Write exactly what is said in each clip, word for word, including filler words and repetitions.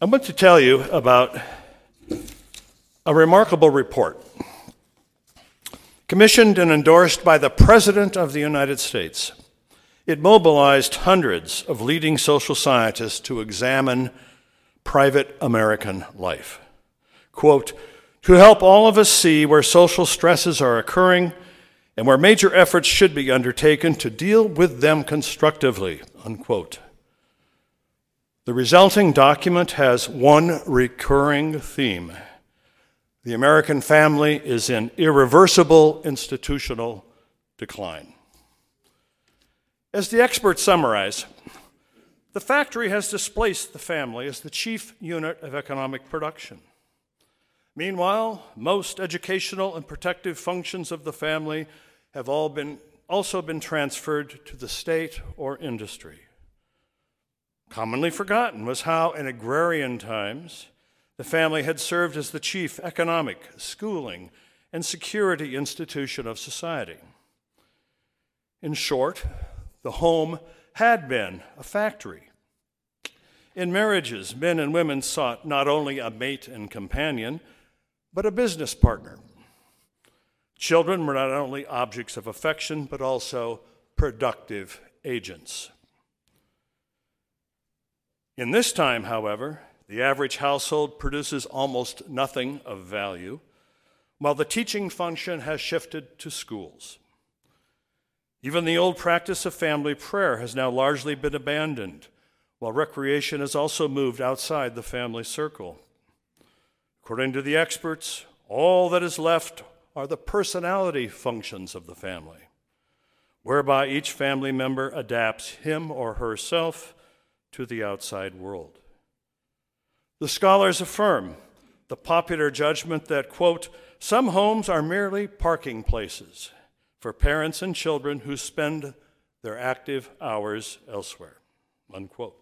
I want to tell you about a remarkable report commissioned and endorsed by the President of the United States. It mobilized hundreds of leading social scientists to examine private American life. Quote, to help all of us see where social stresses are occurring and where major efforts should be undertaken to deal with them constructively, unquote. The resulting document has one recurring theme. The American family is in irreversible institutional decline. As the experts summarize, the factory has displaced the family as the chief unit of economic production. Meanwhile, most educational and protective functions of the family have all been, also been transferred to the state or industry. Commonly forgotten was how, in agrarian times, the family had served as the chief economic, schooling, and security institution of society. In short, the home had been a factory. In marriages, men and women sought not only a mate and companion, but a business partner. Children were not only objects of affection, but also productive agents. In this time, however, the average household produces almost nothing of value, while the teaching function has shifted to schools. Even the old practice of family prayer has now largely been abandoned, while recreation has also moved outside the family circle. According to the experts, all that is left are the personality functions of the family, whereby each family member adapts him or herself to the outside world. The scholars affirm the popular judgment that, quote, some homes are merely parking places for parents and children who spend their active hours elsewhere, unquote.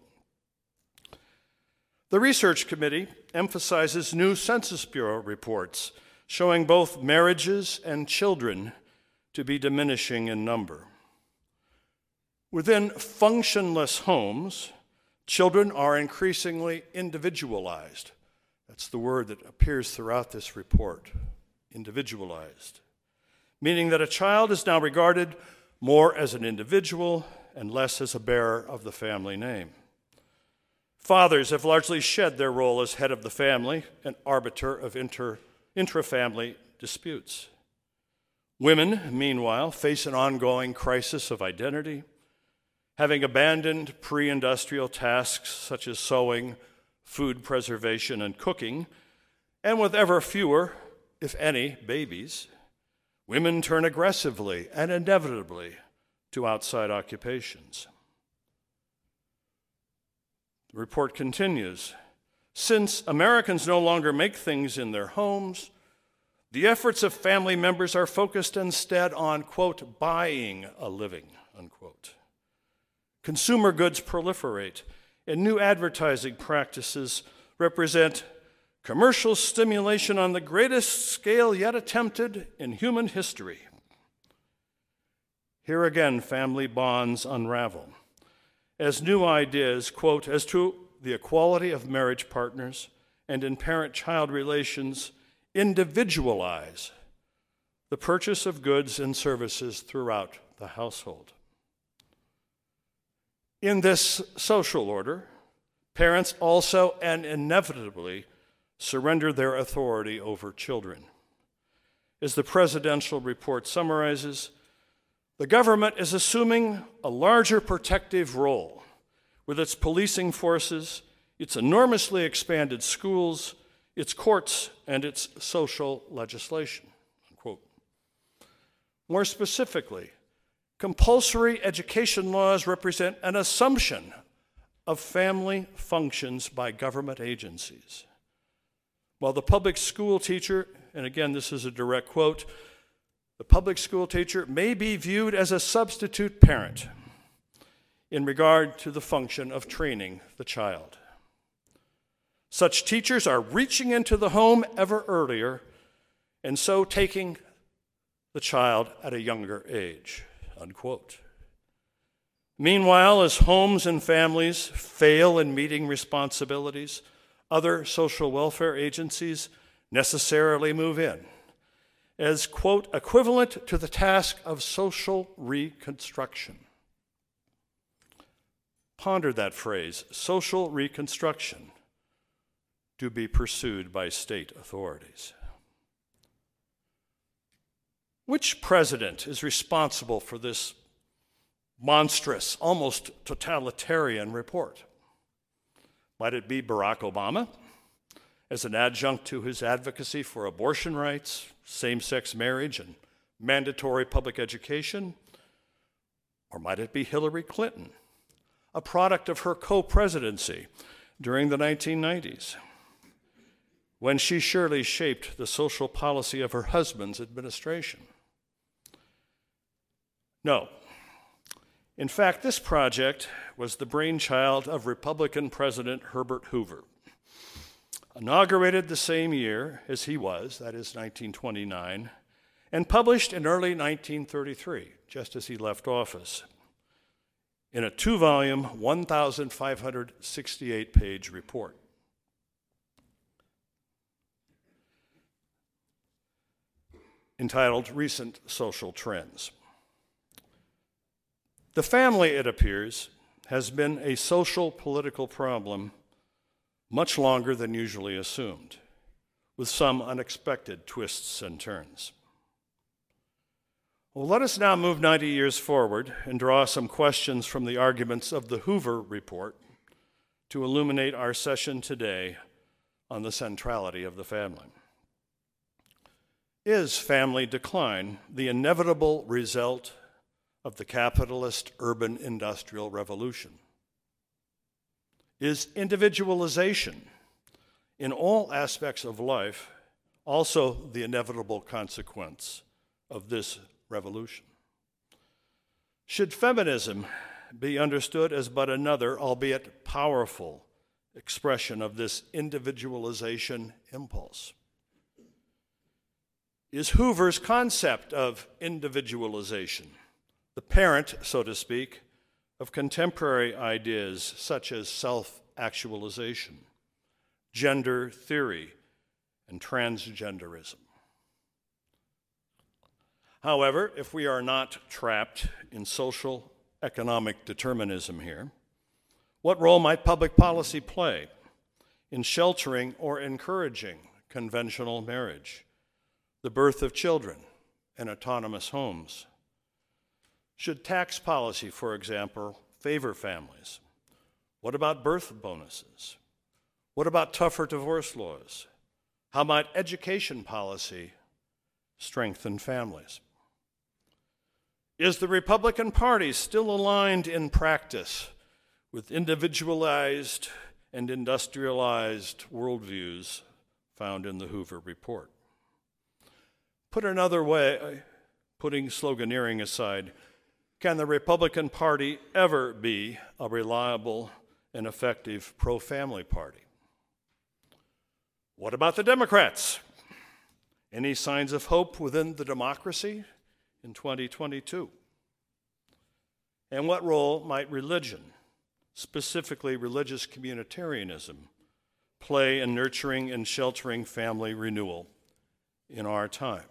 The research committee emphasizes new Census Bureau reports showing both marriages and children to be diminishing in number. Within functionless homes, children are increasingly individualized. That's the word that appears throughout this report, individualized, meaning that a child is now regarded more as an individual and less as a bearer of the family name. Fathers have largely shed their role as head of the family and arbiter of inter, intra-family disputes. Women, meanwhile, face an ongoing crisis of identity, having abandoned pre-industrial tasks such as sewing, food preservation, and cooking, and with ever fewer, if any, babies, women turn aggressively and inevitably to outside occupations. The report continues, since Americans no longer make things in their homes, the efforts of family members are focused instead on, quote, buying a living, unquote. Consumer goods proliferate, and new advertising practices represent commercial stimulation on the greatest scale yet attempted in human history. Here again, family bonds unravel, as new ideas, quote, as to the equality of marriage partners and in parent-child relations individualize the purchase of goods and services throughout the household. In this social order, parents also and inevitably surrender their authority over children. As the presidential report summarizes, the government is assuming a larger protective role with its policing forces, its enormously expanded schools, its courts, and its social legislation, unquote. More specifically, compulsory education laws represent an assumption of family functions by government agencies. While the public school teacher, and again this is a direct quote, the public school teacher may be viewed as a substitute parent in regard to the function of training the child. Such teachers are reaching into the home ever earlier and so taking the child at a younger age, unquote. Meanwhile, as homes and families fail in meeting responsibilities, other social welfare agencies necessarily move in as, quote, equivalent to the task of social reconstruction. Ponder that phrase, social reconstruction, to be pursued by state authorities. Which president is responsible for this monstrous, almost totalitarian report? Might it be Barack Obama, as an adjunct to his advocacy for abortion rights, same-sex marriage, and mandatory public education? Or might it be Hillary Clinton, a product of her co-presidency during the nineteen nineties, when she surely shaped the social policy of her husband's administration? No. In fact, this project was the brainchild of Republican President Herbert Hoover, inaugurated the same year as he was, that is nineteen twenty-nine, and published in early nineteen thirty-three, just as he left office, in a two-volume, one thousand five hundred sixty-eight page report. Entitled Recent Social Trends. The family, it appears, has been a social political problem much longer than usually assumed, with some unexpected twists and turns. Well, let us now move ninety years forward and draw some questions from the arguments of the Hoover Report to illuminate our session today on the centrality of the family. Is family decline the inevitable result of the capitalist urban industrial revolution? Is individualization in all aspects of life also the inevitable consequence of this revolution? Should feminism be understood as but another, albeit powerful, expression of this individualization impulse? Is Hoover's concept of individualization the parent, so to speak, of contemporary ideas such as self-actualization, gender theory, and transgenderism? However, if we are not trapped in social economic determinism here, what role might public policy play in sheltering or encouraging conventional marriage, the birth of children, and autonomous homes? Should tax policy, for example, favor families? What about birth bonuses? What about tougher divorce laws? How might education policy strengthen families? Is the Republican Party still aligned in practice with individualized and industrialized worldviews found in the Hoover Report? Put another way, putting sloganeering aside, can the Republican Party ever be a reliable and effective pro-family party? What about the Democrats? Any signs of hope within the democracy in twenty twenty-two? And what role might religion, specifically religious communitarianism, play in nurturing and sheltering family renewal in our time?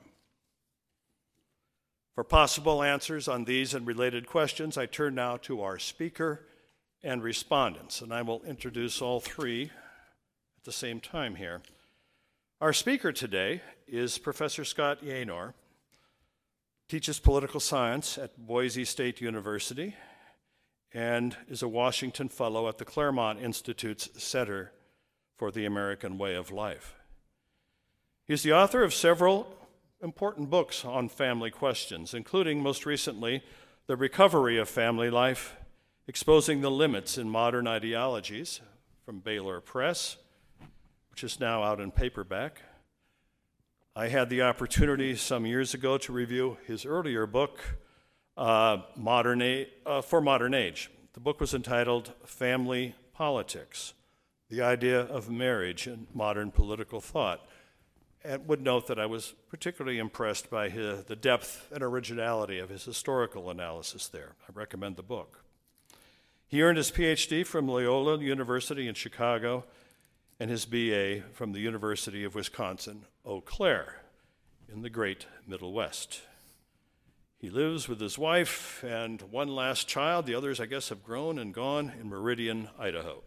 For possible answers on these and related questions, I turn now to our speaker and respondents, and I will introduce all three at the same time here. Our speaker today is Professor Scott Yahnor, teaches political science at Boise State University, and is a Washington Fellow at the Claremont Institute's Center for the American Way of Life. He's the author of several important books on family questions, including, most recently, The Recovery of Family Life, Exposing the Limits in Modern Ideologies, from Baylor Press, which is now out in paperback. I had the opportunity some years ago to review his earlier book, uh, Modern A- uh, For Modern Age. The book was entitled Family Politics, The Idea of Marriage in Modern Political Thought. And would note that I was particularly impressed by his, the depth and originality of his historical analysis there. I recommend the book. He earned his P H D from Loyola University in Chicago and his B A from the University of Wisconsin-Eau Claire in the great Middle West. He lives with his wife and one last child. The others, I guess, have grown and gone in Meridian, Idaho.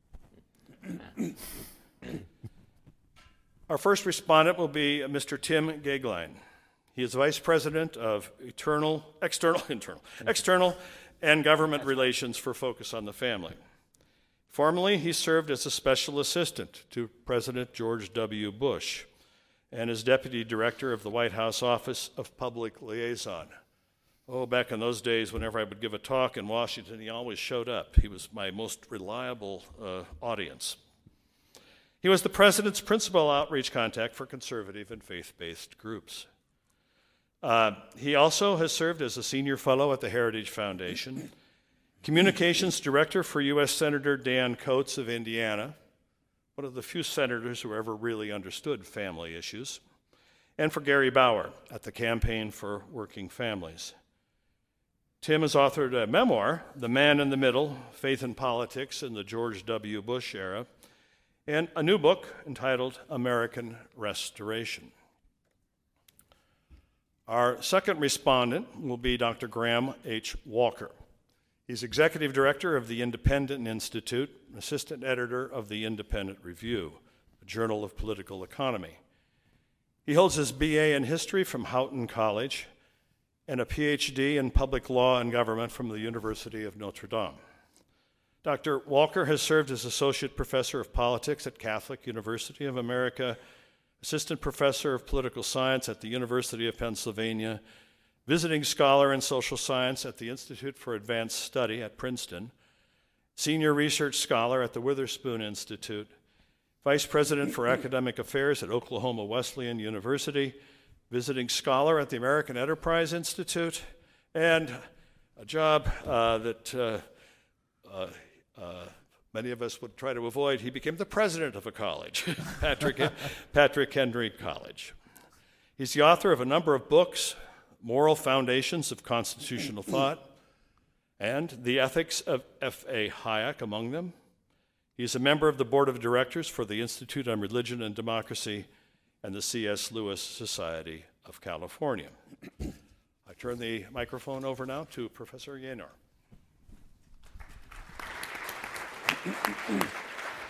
Our first respondent will be Mister Tim Goeglein. He is Vice President of Eternal, External, Internal, External and Government Relations for Focus on the Family. Formerly, he served as a special assistant to President George W. Bush and as Deputy Director of the White House Office of Public Liaison. Oh, back in those days, whenever I would give a talk in Washington, he always showed up. He was my most reliable uh, audience. He was the president's principal outreach contact for conservative and faith-based groups. Uh, he also has served as a senior fellow at the Heritage Foundation, communications director for U S Senator Dan Coats of Indiana, one of the few senators who ever really understood family issues, and for Gary Bauer at the Campaign for Working Families. Tim has authored a memoir, The Man in the Middle, Faith and Politics in the George W. Bush Era, and a new book entitled American Restoration. Our second respondent will be Doctor Graham H. Walker. He's Executive Director of the Independent Institute, Assistant Editor of the Independent Review, a journal of political economy. He holds his B A in History from Houghton College and a P H D in Public Law and Government from the University of Notre Dame. Doctor Walker has served as Associate Professor of Politics at Catholic University of America, Assistant Professor of Political Science at the University of Pennsylvania, Visiting Scholar in Social Science at the Institute for Advanced Study at Princeton, Senior Research Scholar at the Witherspoon Institute, Vice President for Academic Affairs at Oklahoma Wesleyan University, Visiting Scholar at the American Enterprise Institute, and a job uh, that uh, uh, uh, many of us would try to avoid. He became the president of a college, Patrick, Patrick Henry College. He's the author of a number of books, Moral Foundations of Constitutional Thought, and The Ethics of F A Hayek among them. He's a member of the Board of Directors for the Institute on Religion and Democracy and the C S Lewis Society of California. I turn the microphone over now to Professor Yaynor.